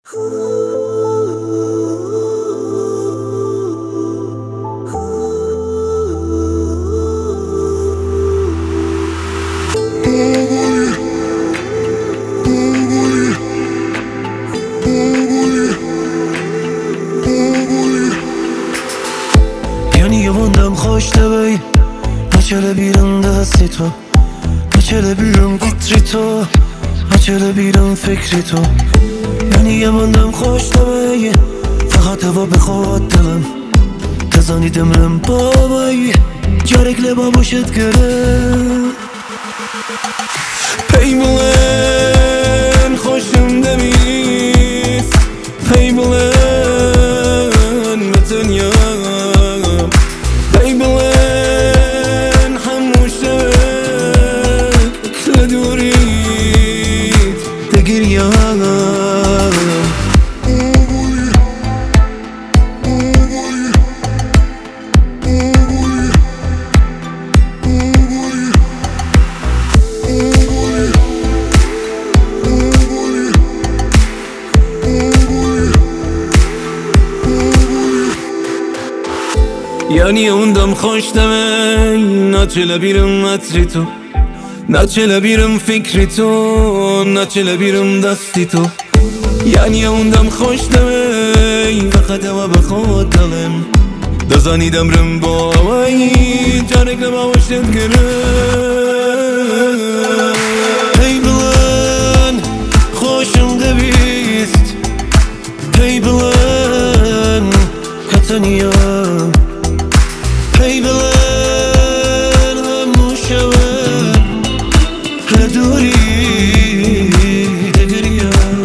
Yanımdan hoş devey Açılabilirim dasti to Açılabilirim fikri to Açılabilirim fikri to Yanımdan hoş devey Fakat hava بخواد دلم تزانیدم رم بابایی جارک لبا باشد گرم پیمولن خوشم دمیست پیمولن متنیم پیمولن هموشك لدوريت تقريان yanımdan hoş demey Naçılabilirim hatri to Naçılabilirim fikri to Naçılabilirim dasti to yanımdan hoş demey Fakat hava بخواد دلم دزانیدم رم بابایی جارک لبا باشد گرم ای بلن خوشم دبیست ای بلن کتنیم ای بلن هموشم لدوری دگریم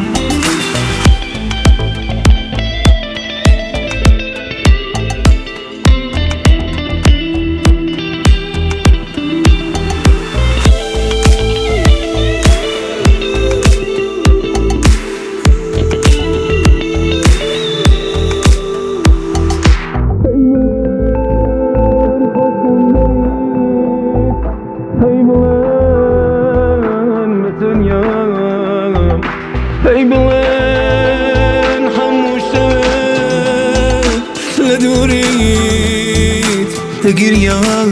پیمولن هموشك لدوريت تقريان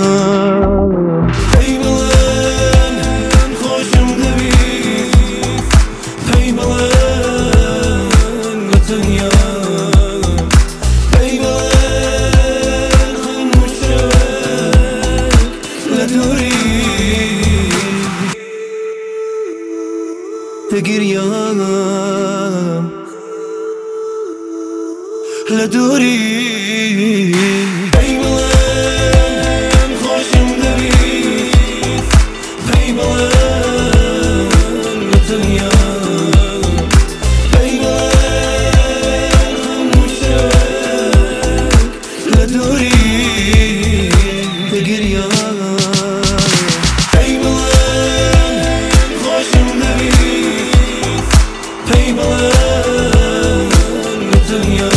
پیمولن خوشم دبيت پیمولن متنيان پیمولن هموشك لدوريت تقريان لدوري پیمولن خوشم دبیست پیمولن متنیم پیمولن هموشك لدوري تقريان پیمولن خوشم دبیست پیمولن متنیم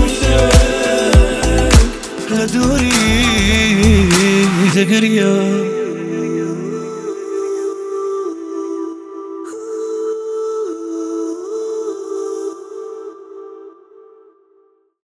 لدوري تقريان